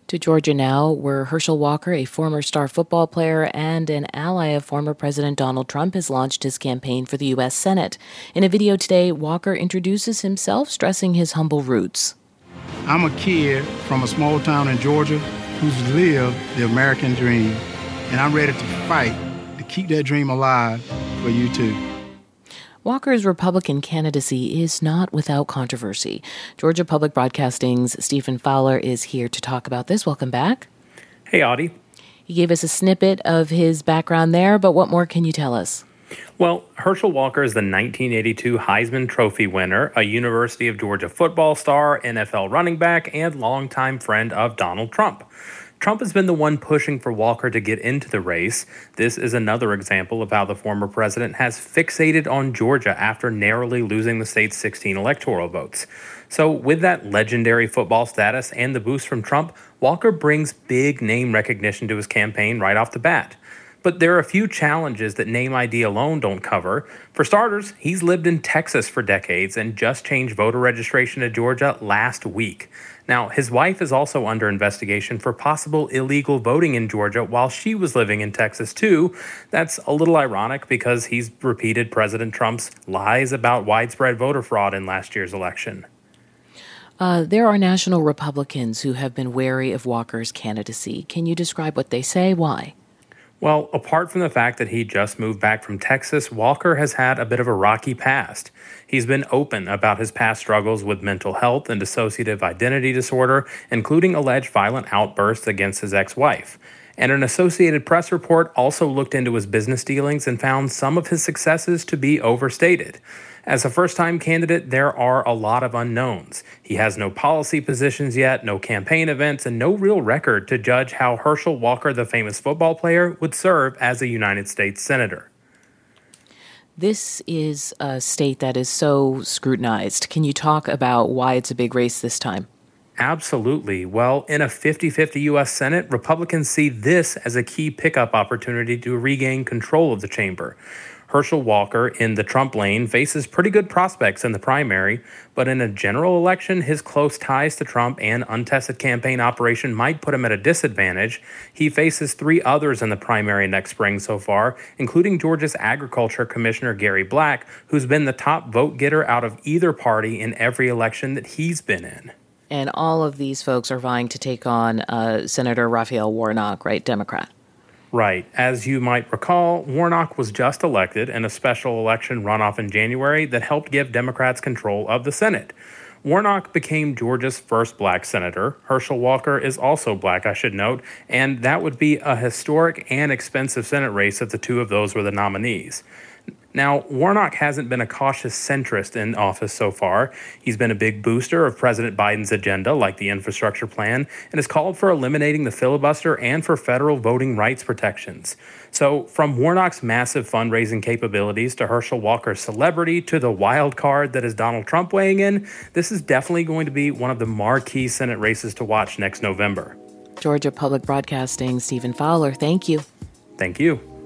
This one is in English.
To Georgia now, where Herschel Walker, a former star football player and an ally of former President Donald Trump, has launched his campaign for the U.S. Senate. In a video today, Walker introduces himself, stressing his humble roots. I'm a kid from a small town in Georgia who's lived the American dream, and I'm ready to fight to keep that dream alive for you too. Walker's Republican candidacy is not without controversy. Georgia Public Broadcasting's Stephen Fowler is here to talk about this. Welcome back. Hey, Audie. He gave us a snippet of his background there, but what more can you tell us? Well, Herschel Walker is the 1982 Heisman Trophy winner, a University of Georgia football star, NFL running back, and longtime friend of Donald Trump. Trump has been the one pushing for Walker to get into the race. This is another example of how the former president has fixated on Georgia after narrowly losing the state's 16 electoral votes. So with that legendary football status and the boost from Trump, Walker brings big name recognition to his campaign right off the bat. But there are a few challenges that name ID alone don't cover. For starters, he's lived in Texas for decades and just changed voter registration to Georgia last week. Now, his wife is also under investigation for possible illegal voting in Georgia while she was living in Texas, too. That's a little ironic because he's repeated President Trump's lies about widespread voter fraud in last year's election. There are national Republicans who have been wary of Walker's candidacy. Can you describe what they say? Why? Well, apart from the fact that he just moved back from Texas, Walker has had a bit of a rocky past. He's been open about his past struggles with mental health and dissociative identity disorder, including alleged violent outbursts against his ex-wife. And an Associated Press report also looked into his business dealings and found some of his successes to be overstated. As a first-time candidate, there are a lot of unknowns. He has no policy positions yet, no campaign events, and no real record to judge how Herschel Walker, the famous football player, would serve as a United States Senator. This is a state that is so scrutinized. Can you talk about why it's a big race this time? Absolutely. Well, in a 50-50 U.S. Senate, Republicans see this as a key pickup opportunity to regain control of the chamber. Herschel Walker, in the Trump lane, faces pretty good prospects in the primary, but in a general election, his close ties to Trump and untested campaign operation might put him at a disadvantage. He faces three others in the primary next spring so far, including Georgia's Agriculture Commissioner Gary Black, who's been the top vote getter out of either party in every election that he's been in. And all of these folks are vying to take on Senator Raphael Warnock, right, Democrat? Right. As you might recall, Warnock was just elected in a special election runoff in January that helped give Democrats control of the Senate. Warnock became Georgia's first black senator. Herschel Walker is also black, I should note, and that would be a historic and expensive Senate race if the two of those were the nominees. Now, Warnock hasn't been a cautious centrist in office so far. He's been a big booster of President Biden's agenda, like the infrastructure plan, and has called for eliminating the filibuster and for federal voting rights protections. So from Warnock's massive fundraising capabilities to Herschel Walker's celebrity to the wild card that is Donald Trump weighing in, this is definitely going to be one of the marquee Senate races to watch next November. Georgia Public Broadcasting, Stephen Fowler, thank you. Thank you.